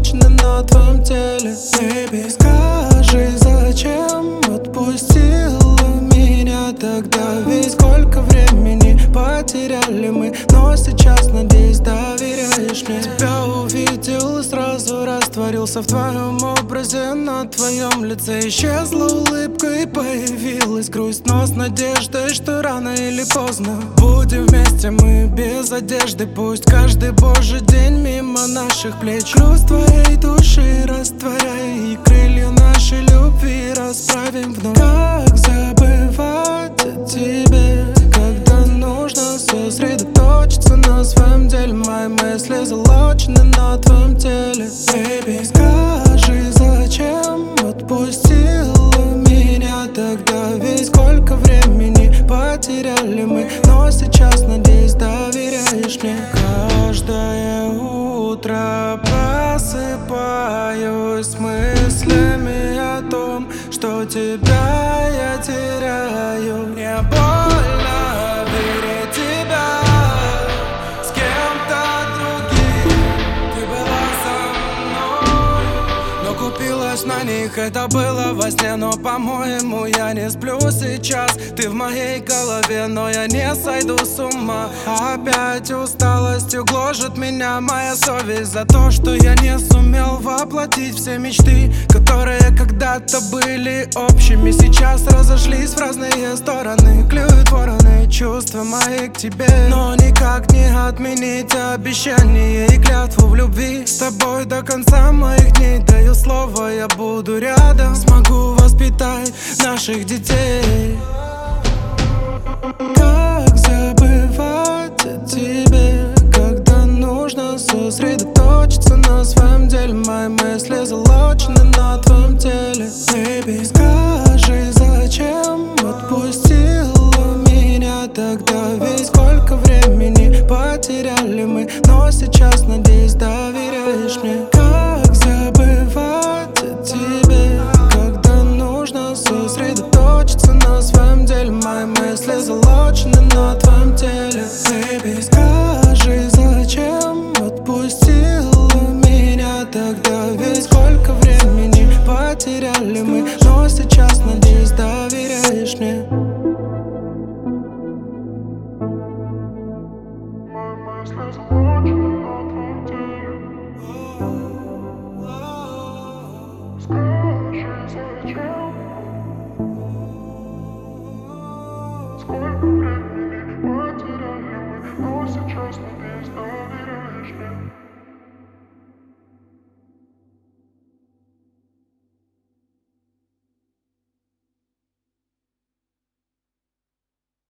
сосредоточены на твоем теле. Baby, скажи, зачем отпустила меня тогда? Ведь сколько времени потеряли мы, но сейчас, надеюсь, доверяешь мне. Тебя увидел и сразу растворился в твоем образе. На твоем лице исчезла улыбка и появилась грусть, но с надеждой, что рано или поздно будем вместе мы без одежды. Пусть каждый божий день мимо наших плеч груз твоей души растворяй, и крылья нашей любви расправим вновь. Как забывать о тебе, когда нужно сосредоточиться на своем деле? Мои мысли залочены на твоем теле. Baby, скажи, зачем отпустила меня тогда? Ведь сколько времени потеряли мы, но сейчас, надеюсь, доверяешь мне. Каждое утро просыпаюсь с мыслями о том, что тебя я теряю. Мне больно верить тебя с кем-то другим. Ты была со мной, но купилась на них. Это было во сне, но, по-моему, я не сплю сейчас. Ты в моей голове, но я не сойду с ума. Опять усталостью гложет меня моя совесть за то, что я не сумел воплотить все мечты, которые когда-то были общими. Сейчас разошлись в разные стороны, клюют вороны чувства мои к тебе, но никак не отменить обещание и клятву в любви. С тобой до конца моих дней, даю слово, я буду рядом, смогу воспитать наших детей.